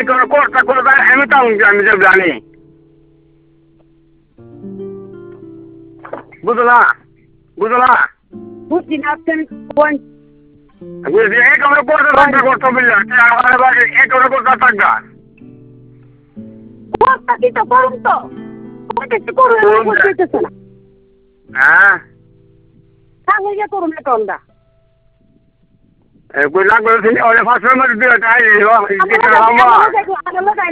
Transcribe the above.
কোনো কোর্সটা করে দেয় আমি তো আমি তো জানি বুঝলা বুঝলা বুঝছি না আপনি কোন বুঝলি এই কোনো কোর্সে থাকবে করতে বুঝলা আমার বাড়ি এই কোনো কোর্সে থাকবে কোনটা কি তো করুন তো কোনটা কি করুন বুঝতেছে না হ্যাঁ কাগজে করুন না কোনটা কই লাগবে ওলে ফাঁসের মধ্যে দিয়ে তাই